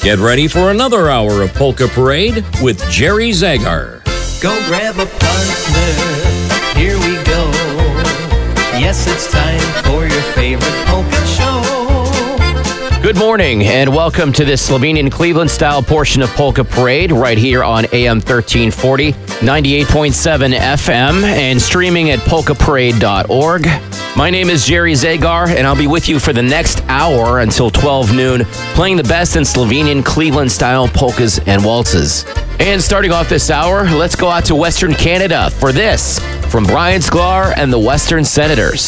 Get ready for another hour of Polka Parade with Jerry Zagar. Go grab a partner, here we go. Yes, it's time for your favorite polka show. Good morning and welcome to this Slovenian Cleveland style portion of Polka Parade right here on AM 1340, 98.7 FM and streaming at polkaparade.org. My name is Jerry Zagar and I'll be with you for the next hour until 12 noon, playing the best in Slovenian Cleveland style polkas and waltzes. And starting off this hour, let's go out to Western Canada for this from Brian Sklar and the Western Senators.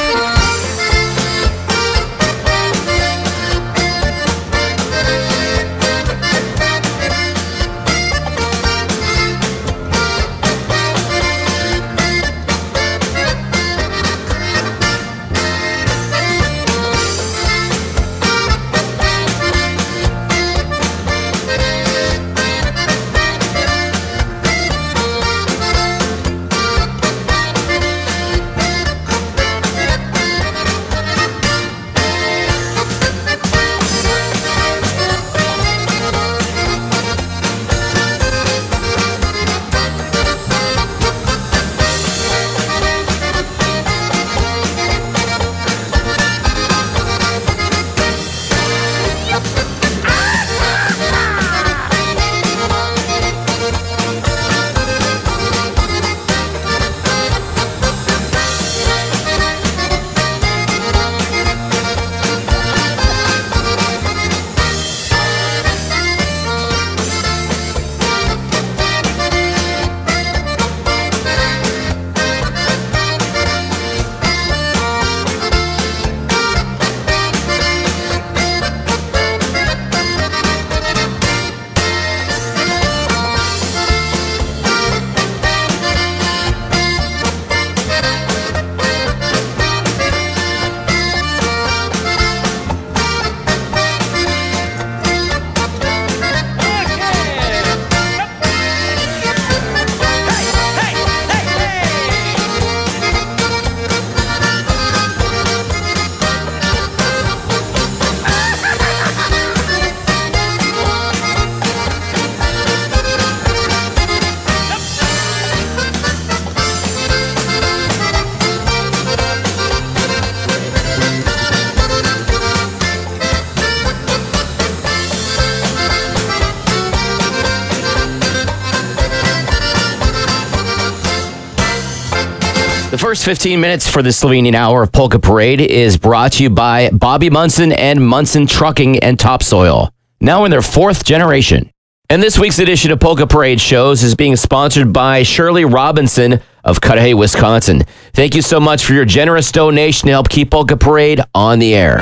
The first 15 minutes for the Slovenian hour of Polka Parade is brought to you by Bobby Munson and Munson Trucking and Topsoil, now in their fourth generation. And this week's edition of Polka Parade shows is being sponsored by Shirley Robinson of Cudahy, Wisconsin. Thank you so much for your generous donation to help keep Polka Parade on the air.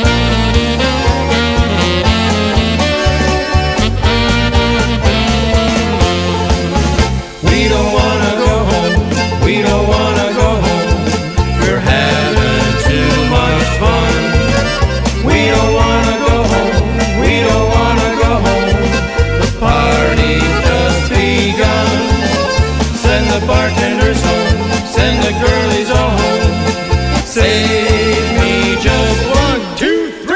We don't want to go home. We don't want to go home. We're having too much fun. We don't want to go home. We don't want to go home. The party's just begun. Send the bartenders home. Send the girlies all home. Save me just 1, 2, 3.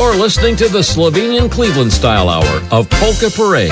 You're listening to the Slovenian Cleveland Style Hour of Polka Parade.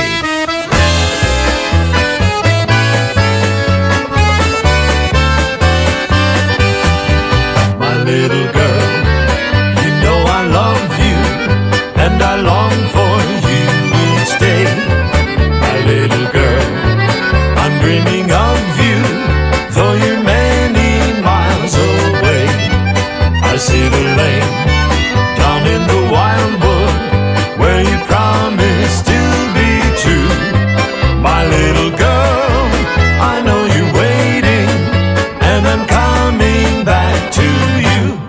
My little girl, you know I love you, and I long for you each day. My little girl, I'm dreaming of you, though you're many miles away. I see the lane down in the wildwood where you promised to be true. My little girl, I know you're waiting, and I'm coming back to you.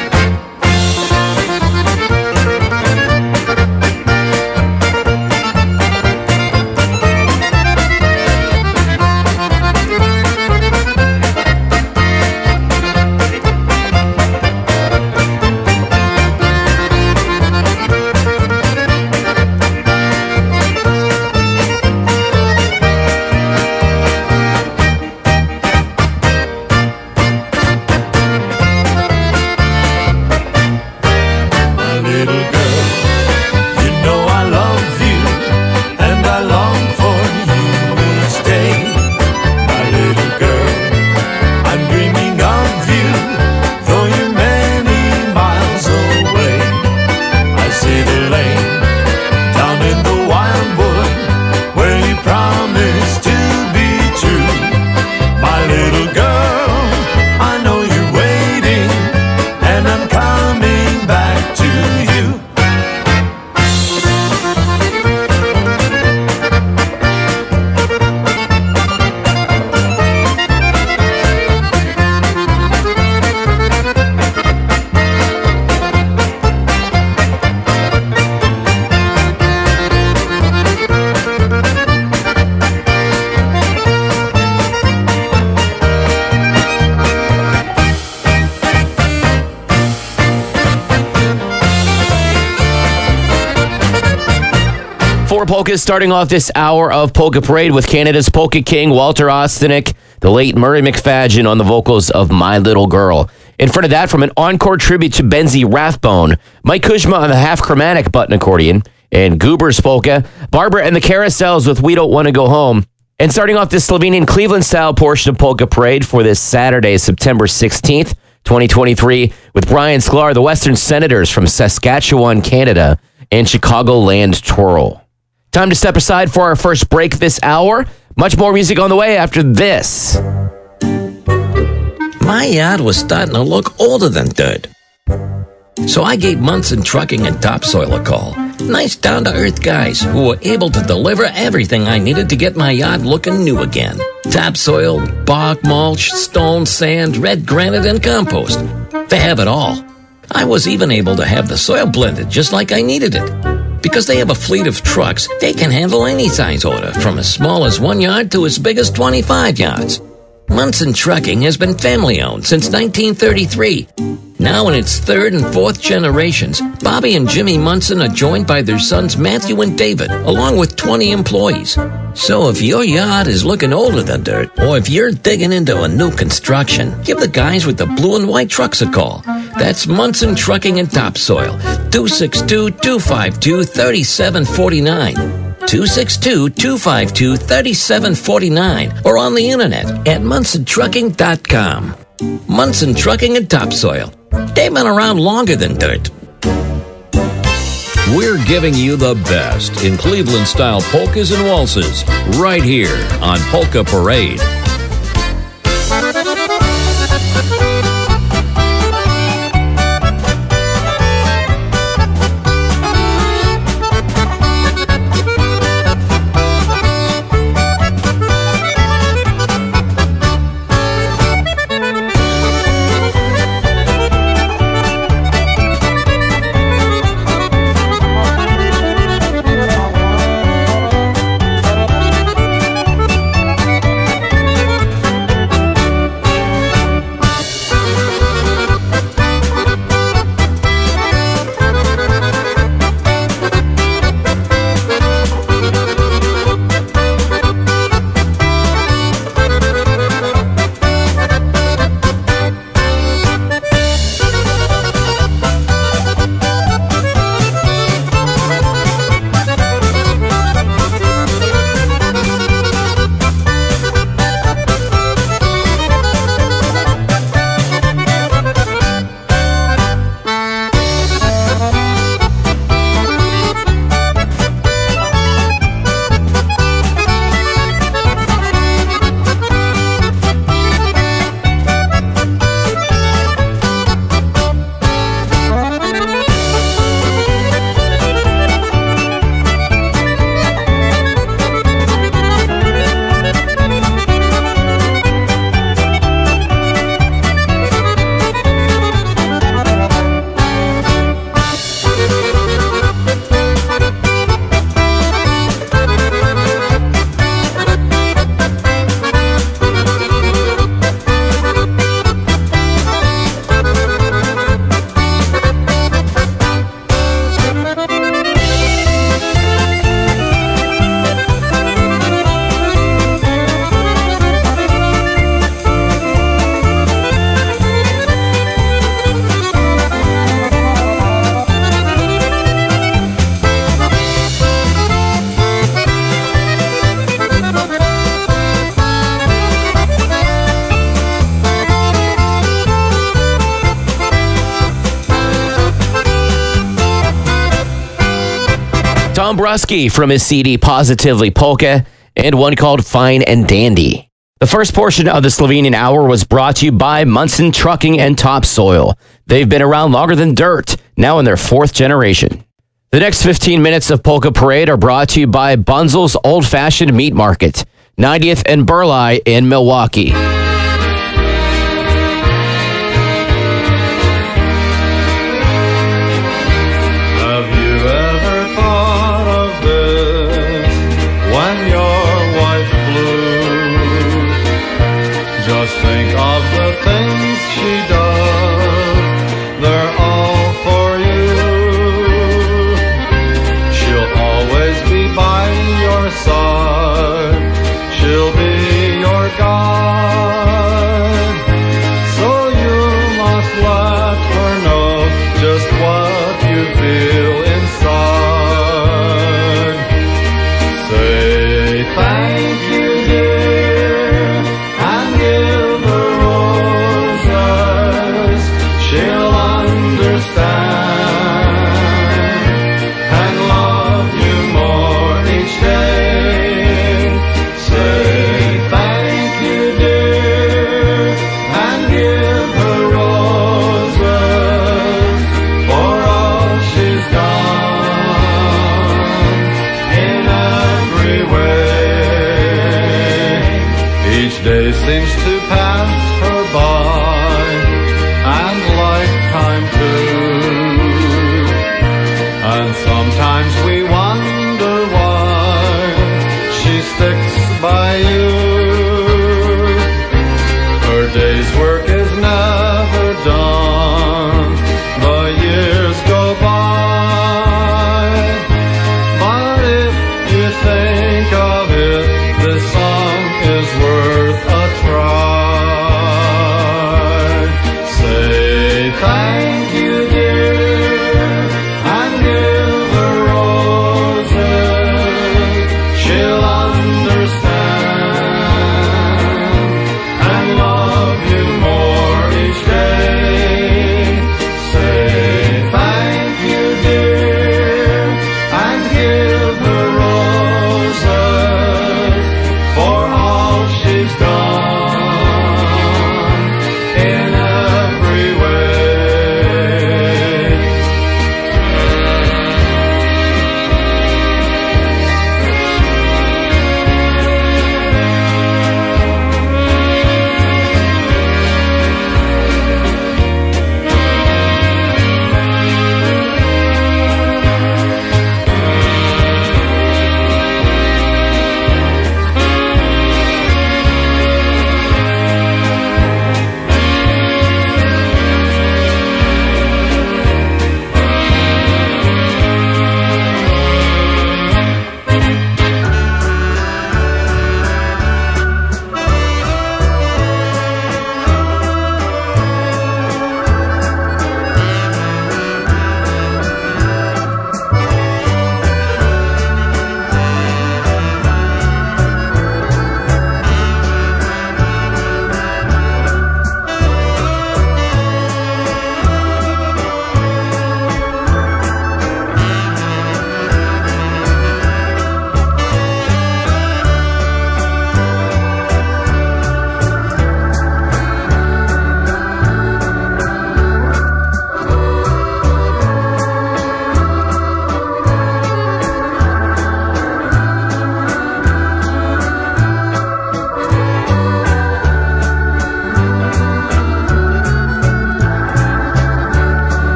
Four polkas starting off this hour of Polka Parade with Canada's Polka King, Walter Ostanek, the late Murray McFadgen on the vocals of My Little Girl. In front of that, from an encore tribute to Benzie Rathbone, Mike Kuzma on the half-chromatic button accordion, and Goober's polka, Barbara and the Carousels with We Don't Want to Go Home. And starting off this Slovenian Cleveland-style portion of Polka Parade for this Saturday, September 16th, 2023, with Brian Sklar, the Western Senators from Saskatchewan, Canada, and Chicagoland Twirl. Time to step aside for our first break this hour. Much more music on the way after this. My yard was starting to look older than dirt. So I gave Munson Trucking and Topsoil a call. Nice down-to-earth guys who were able to deliver everything I needed to get my yard looking new again. Topsoil, bog mulch, stone, sand, red granite, and compost. They have it all. I was even able to have the soil blended just like I needed it. Because they have a fleet of trucks, they can handle any size order, from as small as 1 yard to as big as 25 yards. Munson Trucking has been family-owned since 1933. Now in its third and fourth generations, Bobby and Jimmy Munson are joined by their sons Matthew and David, along with 20 employees. So if your yard is looking older than dirt, or if you're digging into a new construction, give the guys with the blue and white trucks a call. That's Munson Trucking and Topsoil, 262-252-3749. 262-252-3749 or on the internet at MunsonTrucking.com. Munson Trucking and Topsoil. They've been around longer than dirt. We're giving you the best in Cleveland-style polkas and waltzes right here on Polka Parade. Tom Bruschi from his CD Positively Polka, and one called Fine and Dandy. The first portion of the Slovenian Hour was brought to you by Munson Trucking and Topsoil. They've been around longer than dirt, now in their 4th generation. The next 15 minutes of Polka Parade are brought to you by Bunzel's Old Fashioned Meat Market, 90th and Burleigh in Milwaukee. Have you ever thought of this when your wife flew? Just think of the things she does, they're all for you. She'll always be by your side, she'll be your guide. So you must let her know just what you feel inside. Say thank you, dear, and give her roses. She'll understand and love you more each day. Say thank you, dear, and give her roses for all she's done in every way. Each day seems to pass her by, and lifetime too. And sometimes we wonder why she sticks by you. Her day's work is never done, the years go by. But if you think of it, this song is worth a try.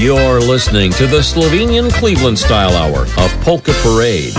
You're listening to the Slovenian Cleveland Style Hour of Polka Parade.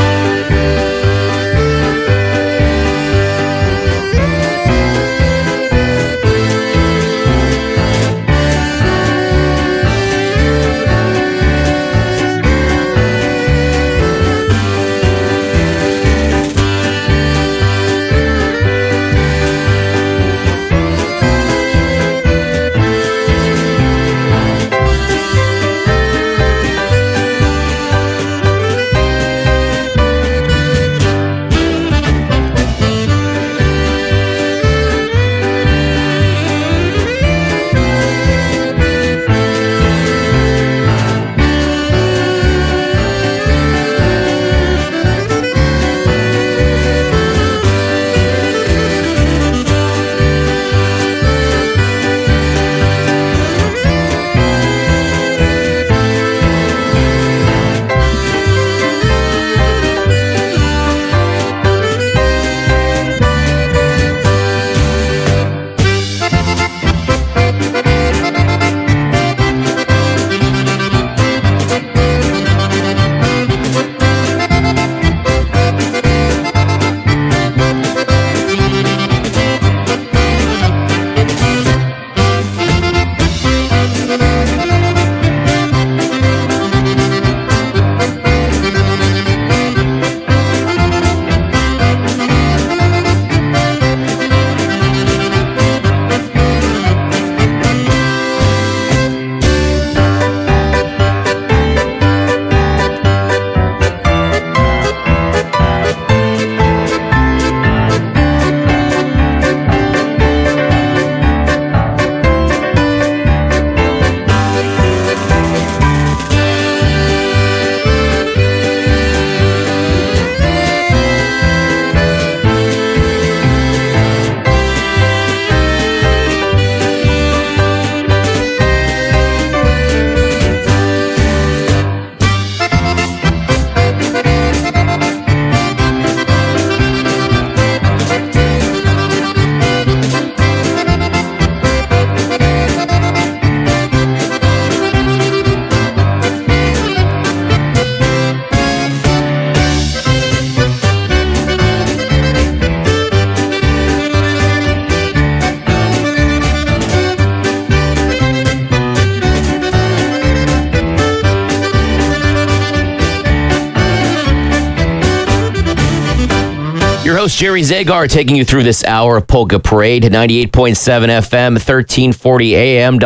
Your host, Jerry Zagar, taking you through this hour of Polka Parade, 98.7 FM, 1340 AM,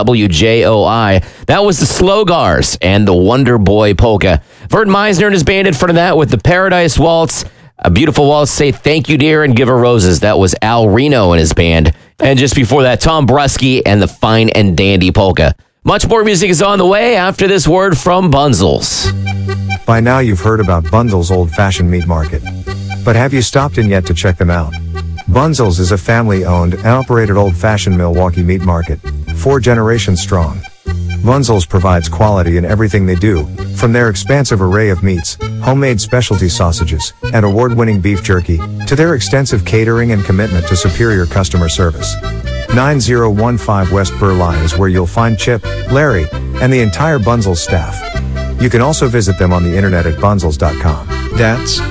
WJOI. That was the Slogars and the Wonder Boy Polka. Vern Meisner and his band in front of that with the Paradise Waltz, a beautiful waltz, Say Thank You Dear and Give Her Roses. That was Al Reno and his band. And just before that, Tom Brusky and the Fine and Dandy Polka. Much more music is on the way after this word from Bunzel's. By now you've heard about Bunzel's Old-Fashioned Meat Market. But have you stopped in yet to check them out? Bunzel's is a family-owned and operated old-fashioned Milwaukee meat market, 4 generations strong. Bunzel's provides quality in everything they do, from their expansive array of meats, homemade specialty sausages, and award-winning beef jerky, to their extensive catering and commitment to superior customer service. 9015 West Burleigh is where you'll find Chip, Larry, and the entire Bunzel's staff. You can also visit them on the internet at bunzels.com. That's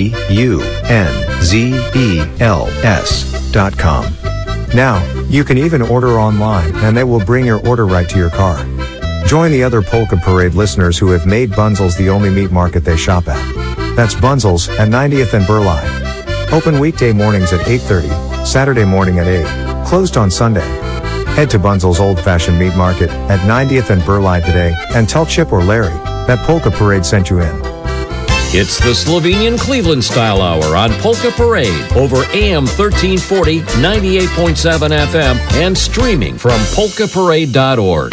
BUNZELS.com. Now, you can even order online and they will bring your order right to your car. Join the other Polka Parade listeners who have made Bunzel's the only meat market they shop at. That's Bunzel's at 90th and Burleigh. Open weekday mornings at 8:30, Saturday morning at 8, closed on Sunday. Head to Bunzel's Old-Fashioned Meat Market at 90th and Burleigh today and tell Chip or Larry that Polka Parade sent you in. It's the Slovenian Cleveland Style Hour on Polka Parade over AM 1340, 98.7 FM, and streaming from polkaparade.org.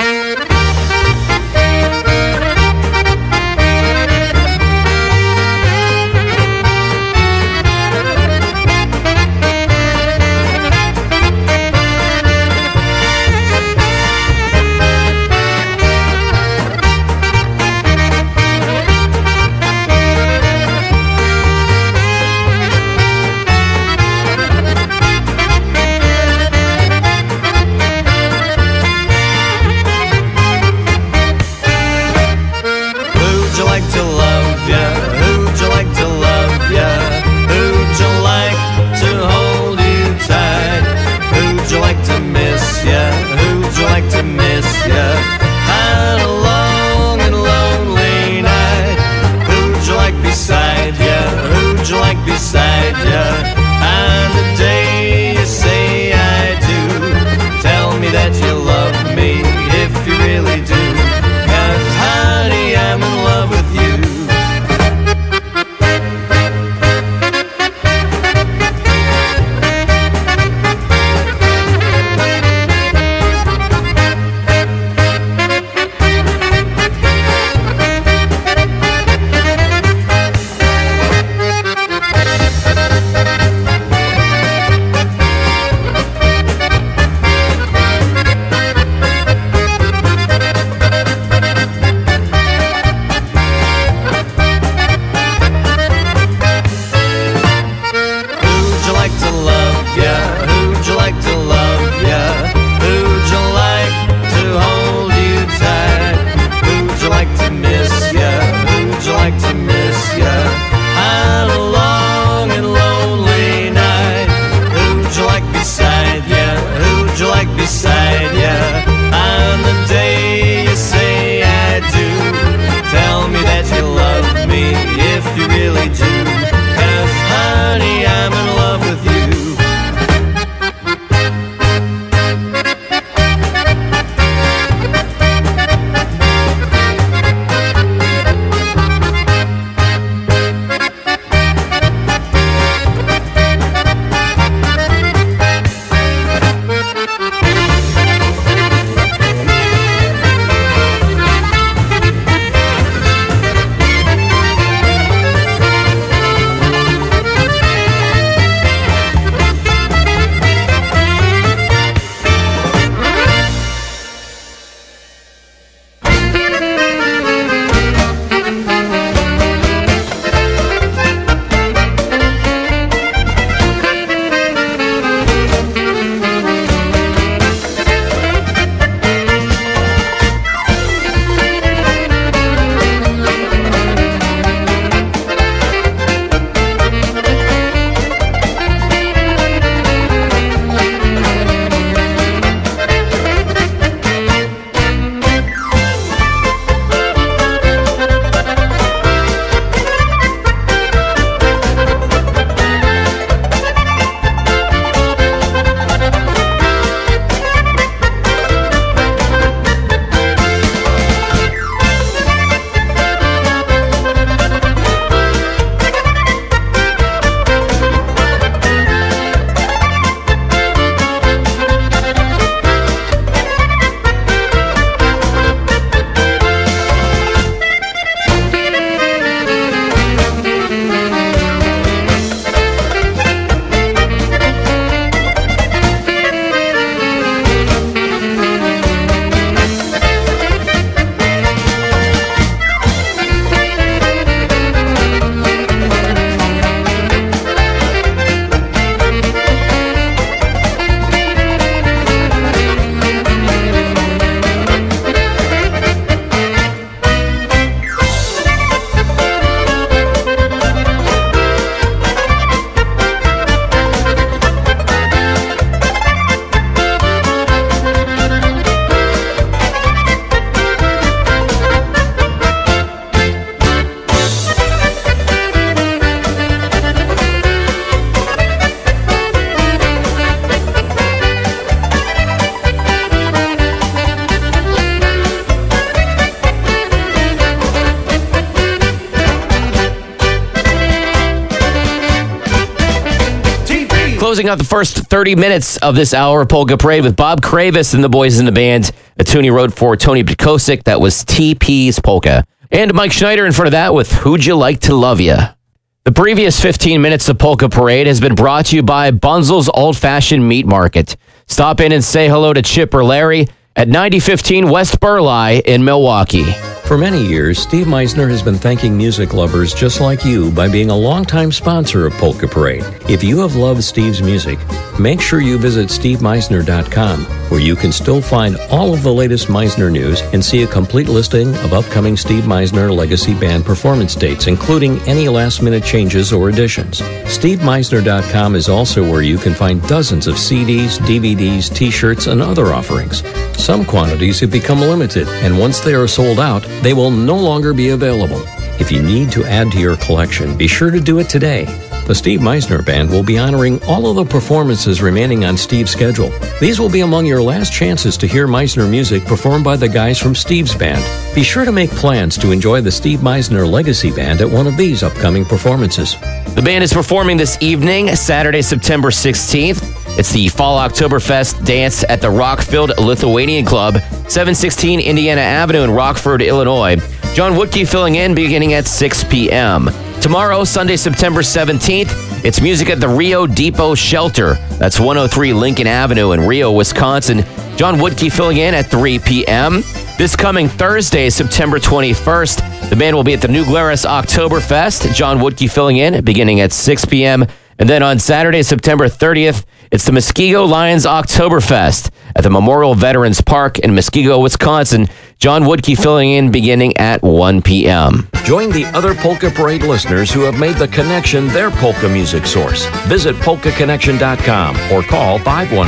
closing out the first 30 minutes of this hour of Polka Parade with Bob Kravis and the boys in the band. A tune he wrote for Tony Bukosik. That was TP's Polka. And Mike Schneider in front of that with Who'd You Like to Love Ya? The previous 15 minutes of Polka Parade has been brought to you by Bunzel's Old Fashioned Meat Market. Stop in and say hello to Chip or Larry at 9015 West Burleigh in Milwaukee. For many years, Steve Meisner has been thanking music lovers just like you by being a longtime sponsor of Polka Parade. If you have loved Steve's music, make sure you visit stevemeisner.com, where you can still find all of the latest Meisner news and see a complete listing of upcoming Steve Meisner Legacy Band performance dates, including any last-minute changes or additions. stevemeisner.com is also where you can find dozens of CDs, DVDs, T-shirts, and other offerings. Some quantities have become limited, and once they are sold out, they will no longer be available. If you need to add to your collection, be sure to do it today. The Steve Meisner Band will be honoring all of the performances remaining on Steve's schedule. These will be among your last chances to hear Meisner music performed by the guys from Steve's band. Be sure to make plans to enjoy the Steve Meisner Legacy Band at one of these upcoming performances. The band is performing this evening, Saturday, September 16th. It's the Fall Oktoberfest dance at the Rockfield Lithuanian Club, 716 Indiana Avenue in Rockford, Illinois. John Woodkey filling in beginning at 6 p.m. Tomorrow, Sunday, September 17th, it's music at the Rio Depot Shelter. That's 103 Lincoln Avenue in Rio, Wisconsin. John Woodkey filling in at 3 p.m. This coming Thursday, September 21st, the band will be at the New Glarus Oktoberfest. John Woodkey filling in beginning at 6 p.m. And then on Saturday, September 30th, it's the Muskego Lions Oktoberfest at the Memorial Veterans Park in Muskego, Wisconsin. John Woodkey filling in beginning at 1 p.m. Join the other Polka Parade listeners who have made the connection their polka music source. Visit polkaconnection.com or call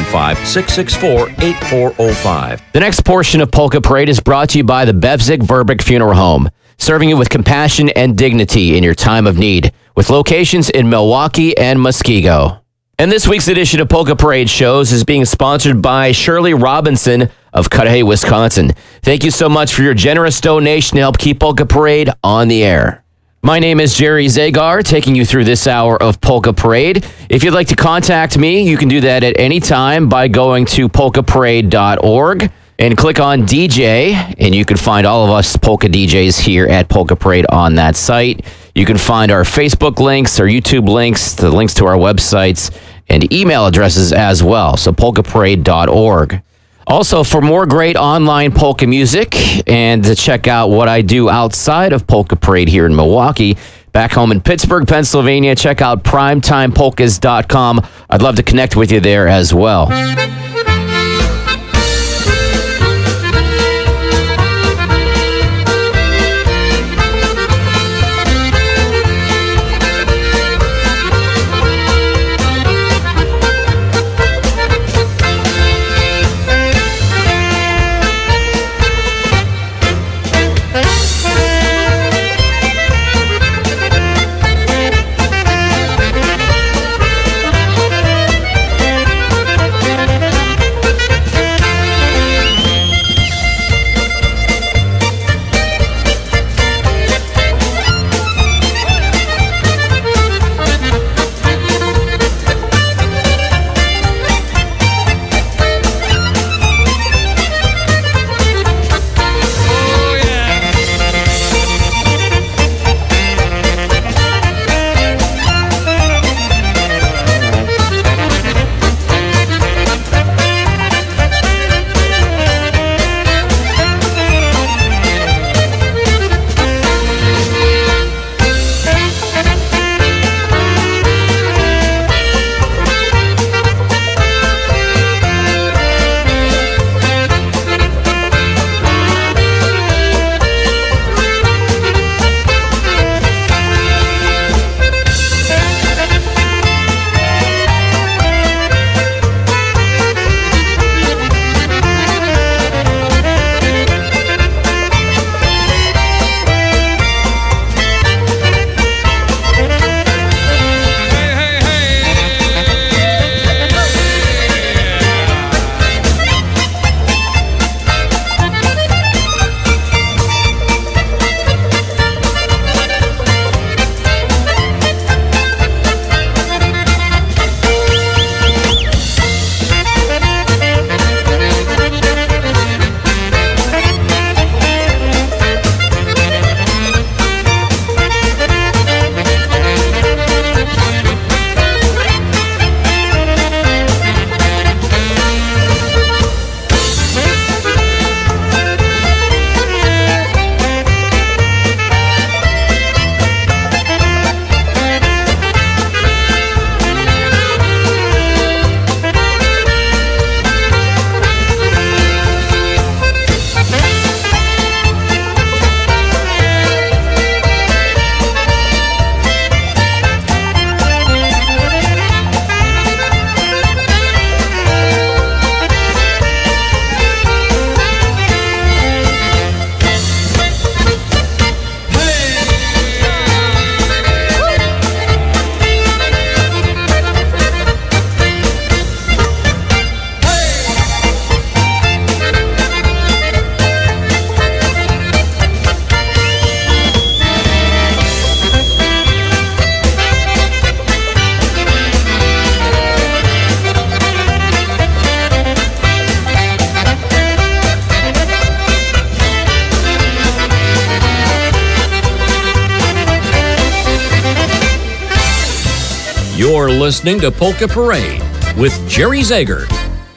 515-664-8405. The next portion of Polka Parade is brought to you by the Bevzik Verbeck Funeral Home, serving you with compassion and dignity in your time of need, with locations in Milwaukee and Muskego. And this week's edition of Polka Parade Shows is being sponsored by Shirley Robinson of Cudahy, Wisconsin. Thank you so much for your generous donation to help keep Polka Parade on the air. My name is Jerry Zagar, taking you through this hour of Polka Parade. If you'd like to contact me, you can do that at any time by going to polkaparade.org and click on DJ, and you can find all of us polka DJs here at Polka Parade on that site. You can find our Facebook links, our YouTube links, the links to our websites, and email addresses as well, so polkaparade.org. Also, for more great online polka music and to check out what I do outside of Polka Parade here in Milwaukee, back home in Pittsburgh, Pennsylvania, check out primetimepolkas.com. I'd love to connect with you there as well. You're listening to Polka Parade with Jerry Zager.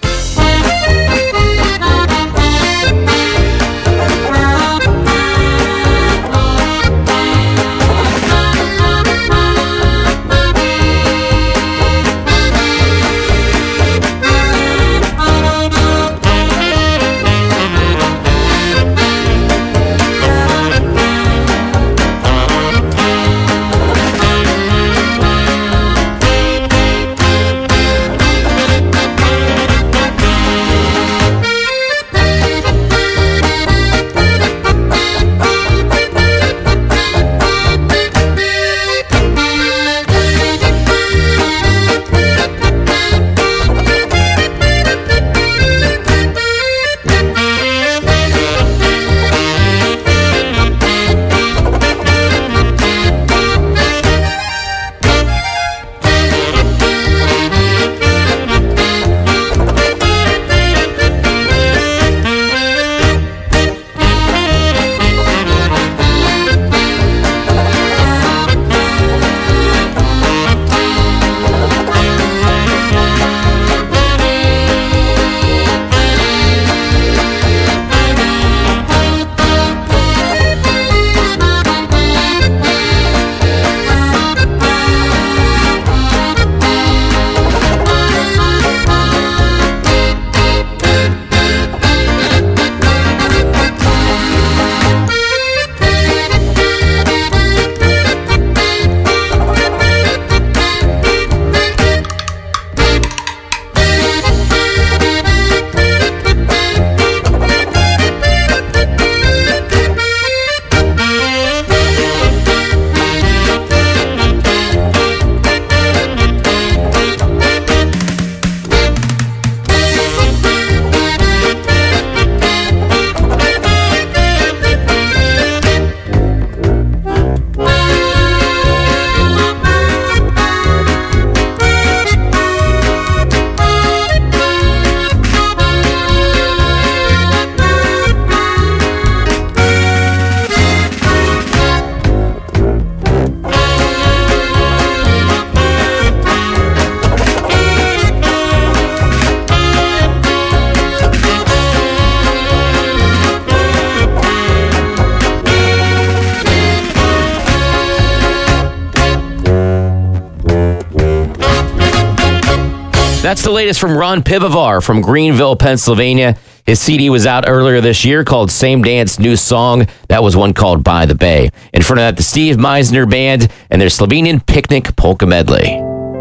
That's the latest from Ron Pivovar from Greenville, Pennsylvania. His CD was out earlier this year called Same Dance, New Song. That was one called By the Bay. In front of that, the Steve Meisner Band and their Slovenian Picnic Polka Medley.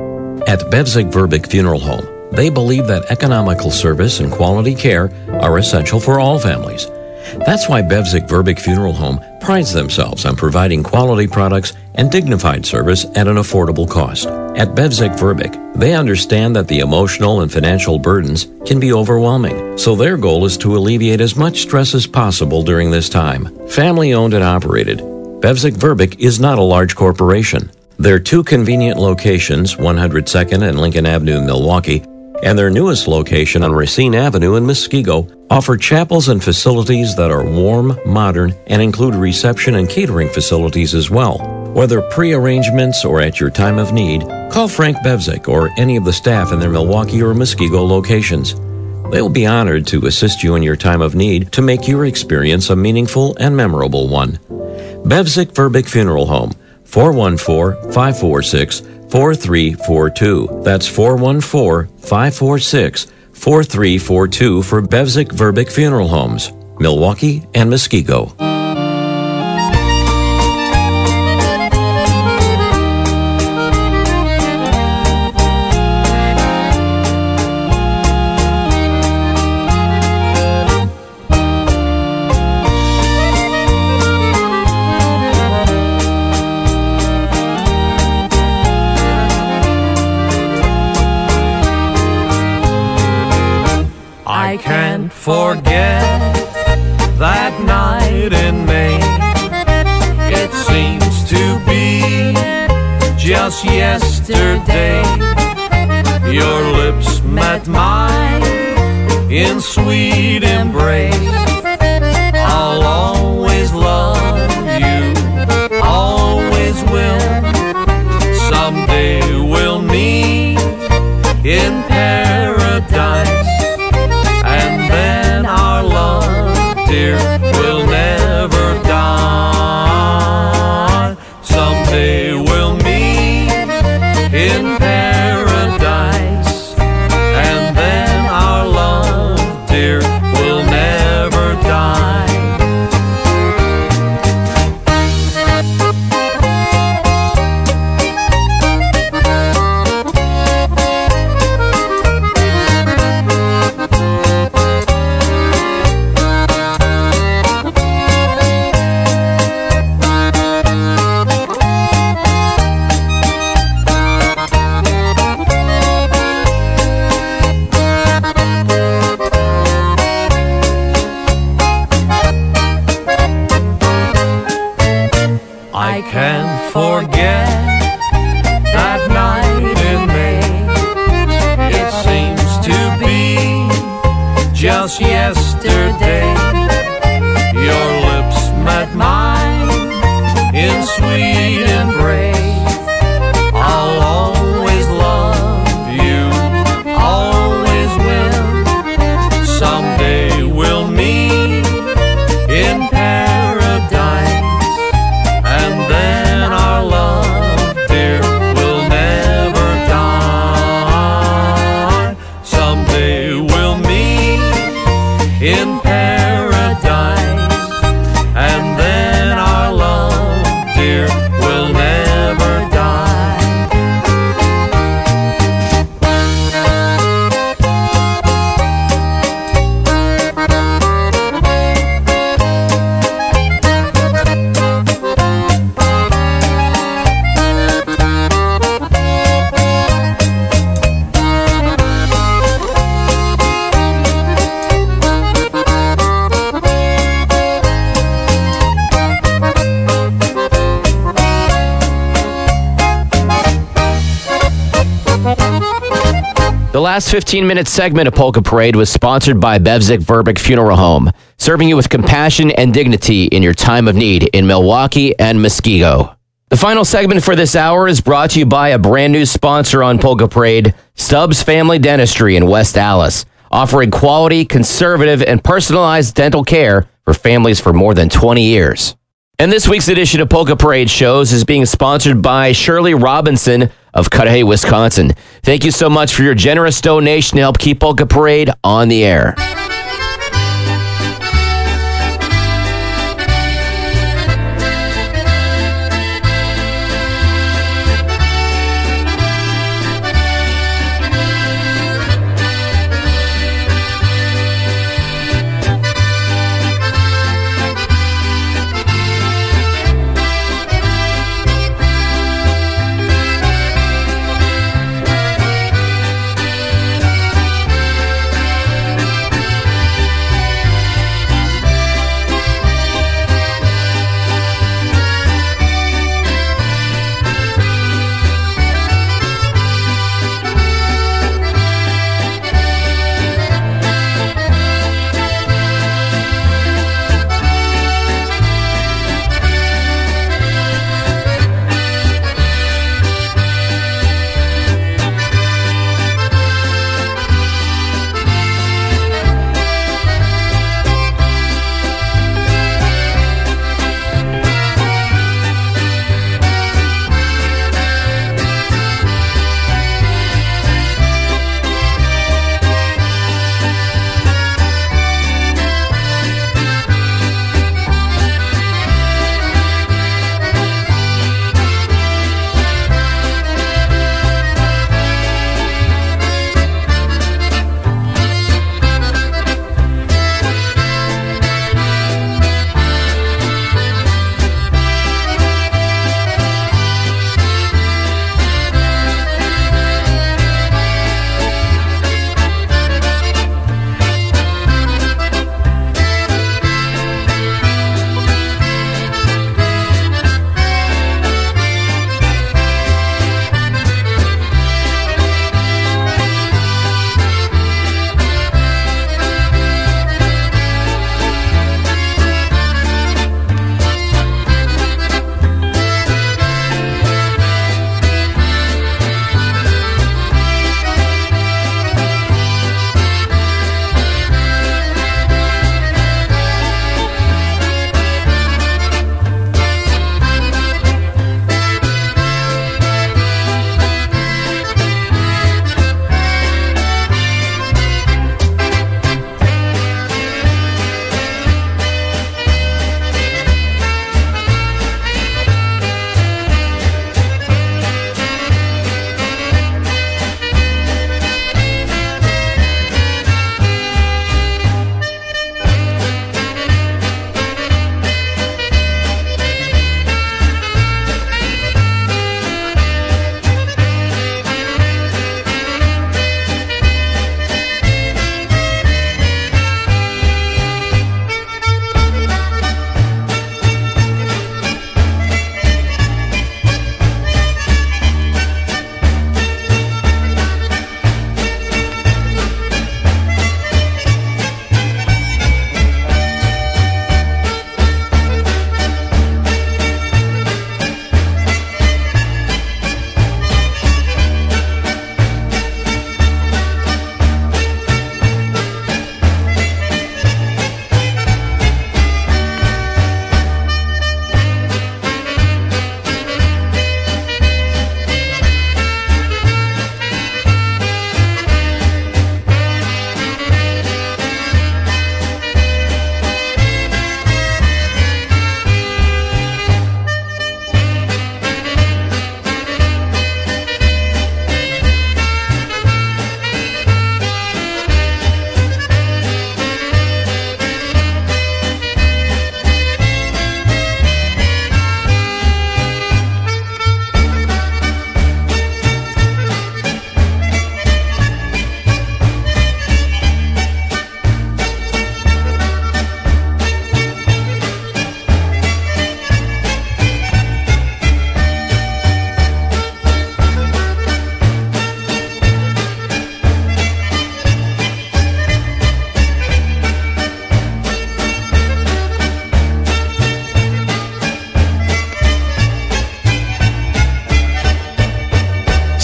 At Bevzig Verbic Funeral Home, they believe that economical service and quality care are essential for all families. That's why Bevzig Verbic Funeral Home prides themselves on providing quality products and dignified service at an affordable cost. At Bevzig Verbic, they understand that the emotional and financial burdens can be overwhelming, so their goal is to alleviate as much stress as possible during this time. Family owned and operated, Bevzig Verbic is not a large corporation. Their two convenient locations, 102nd and Lincoln Avenue in Milwaukee, and their newest location on Racine Avenue in Muskego, offer chapels and facilities that are warm, modern, and include reception and catering facilities as well. Whether pre-arrangements or at your time of need, call Frank Bevzig or any of the staff in their Milwaukee or Muskego locations. They'll be honored to assist you in your time of need to make your experience a meaningful and memorable one. Bevzig Verbic Funeral Home, 414-546-4342. That's 414-546-4342 for Bevzig Verbic Funeral Homes, Milwaukee and Muskego. I can't forget that night in May. It seems to be just yesterday. Your lips met mine in sweet embrace. I'll always love you, always will. Someday we'll meet in paradise. And then our love, dear, will never die. Someday we'll meet in paradise. And then our love, dear, will never die. I can't forget that night in May. It seems to be just yesterday. Your lips met mine in sweet embrace. I'll always love you, always will. Someday we'll meet in paradise. And then our love, dear, will never die. Someday we'll meet in paradise. And then our love, dear, will never die. The last 15-minute segment of Polka Parade was sponsored by Bevzik Verbeck Funeral Home, serving you with compassion and dignity in your time of need in Milwaukee and Muskego. The final segment for this hour is brought to you by a brand new sponsor on Polka Parade, Stubbs Family Dentistry in West Allis, offering quality, conservative, and personalized dental care for families for more than 20 years. And this week's edition of Polka Parade shows is being sponsored by Shirley Robinson of Cudahy, Wisconsin. Thank you so much for your generous donation to help keep Polka Parade on the air.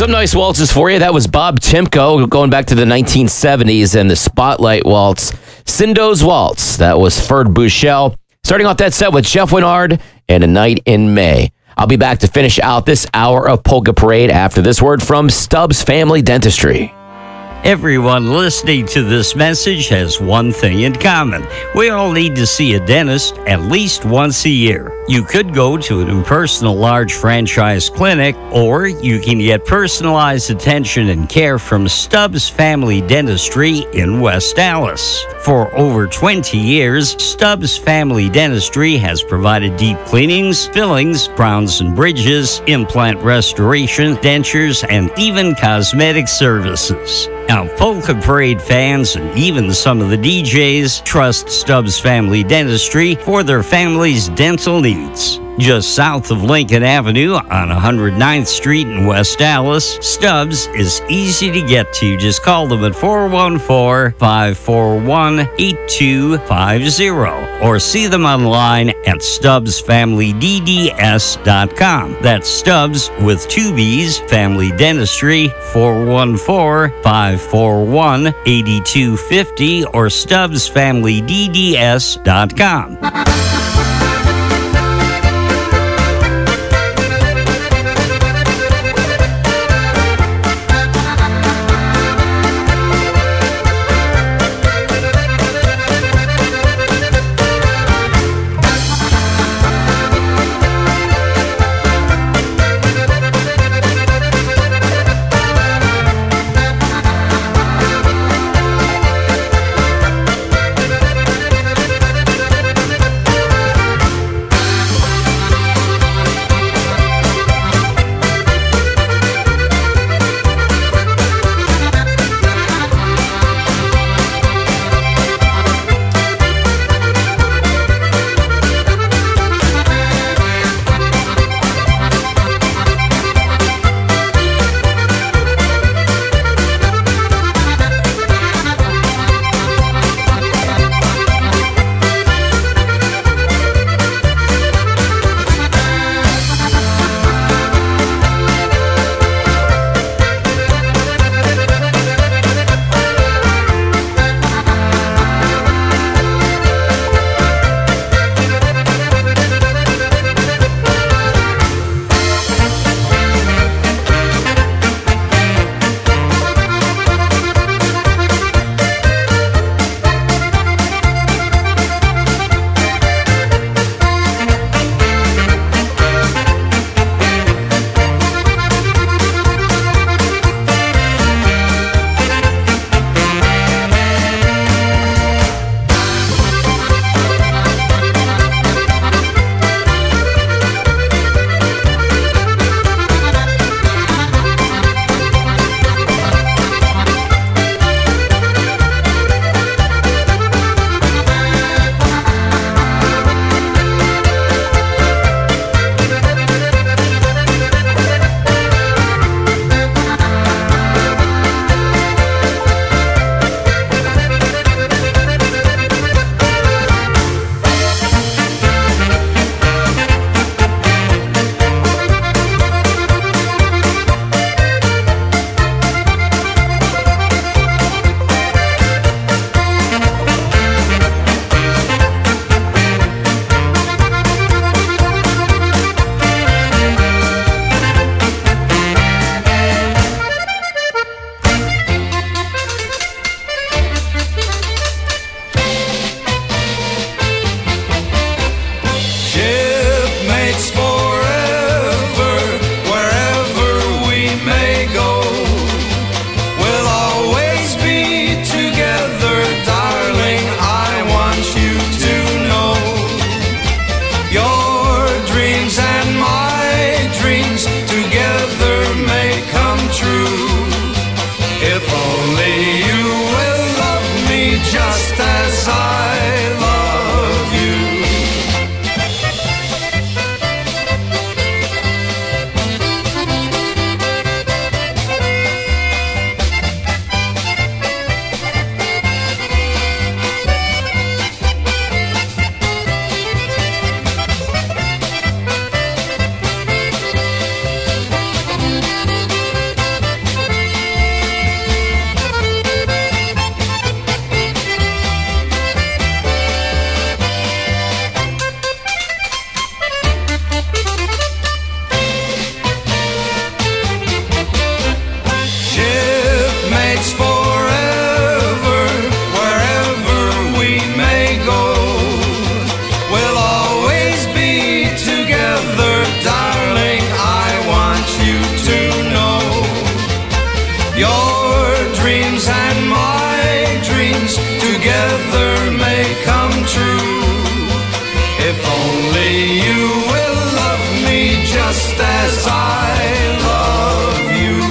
Some nice waltzes for you. That was Bob Timko going back to the 1970s and the Spotlight Waltz. Sindo's Waltz. That was Ferd Buchel. Starting off that set with Jeff Winard and A Night in May. I'll be back to finish out this hour of Polka Parade after this word from Stubbs Family Dentistry. Everyone listening to this message has one thing in common. We all need to see a dentist at least once a year. You could go to an impersonal large franchise clinic, or you can get personalized attention and care from Stubbs Family Dentistry in West Allis. For over 20 years, Stubbs Family Dentistry has provided deep cleanings, fillings, crowns and bridges, implant restoration, dentures, and even cosmetic services. Now, Polka Parade fans and even some of the DJs trust Stubbs Family Dentistry for their family's dental needs. Just south of Lincoln Avenue on 109th Street in West Allis, Stubbs is easy to get to. Just call them at 414-541-8250 or see them online at StubbsFamilyDDS.com. That's Stubbs with 2 B's, Family Dentistry, 414-541-8250 or StubbsFamilyDDS.com. Your dreams and my dreams together may come true. If only you will love me just as I love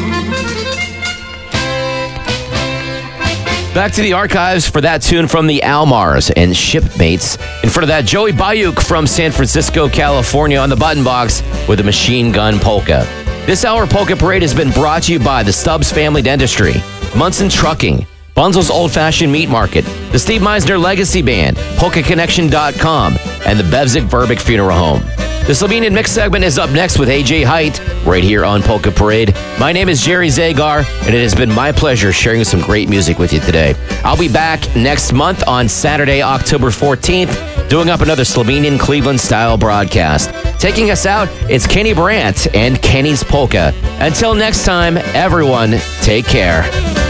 you. Back to the archives for that tune from the Almars and Shipmates. In front of that, Joey Bayuk from San Francisco, California on the button box with a Machine Gun Polka. This hour Polka Parade has been brought to you by the Stubbs Family Dentistry, Munson Trucking, Bunzel's Old Fashioned Meat Market, the Steve Meisner Legacy Band, PolkaConnection.com, and the Bevzik Verbic Funeral Home. The Slovenian Mix segment is up next with AJ Height, right here on Polka Parade. My name is Jerry Zagar, and it has been my pleasure sharing some great music with you today. I'll be back next month on Saturday, October 14th, doing up another Slovenian Cleveland-style broadcast. Taking us out, it's Kenny Brandt and Kenny's Polka. Until next time, everyone, take care.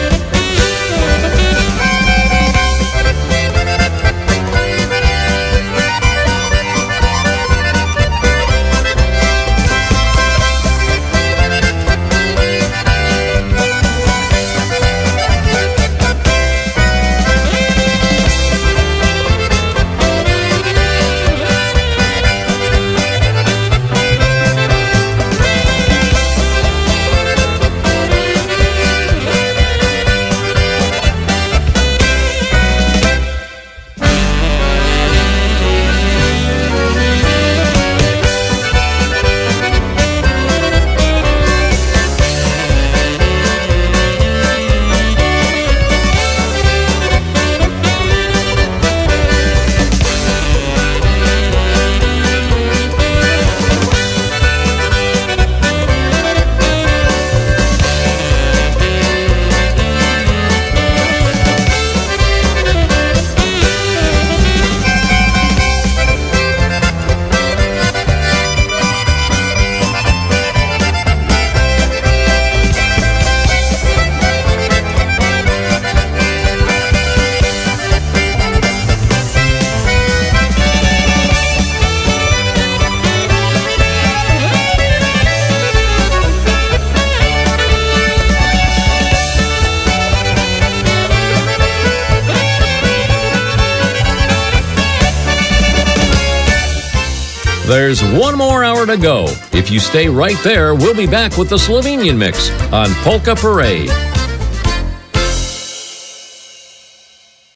There's one more hour to go. If you stay right there, we'll be back with the Slovenian Mix on Polka Parade.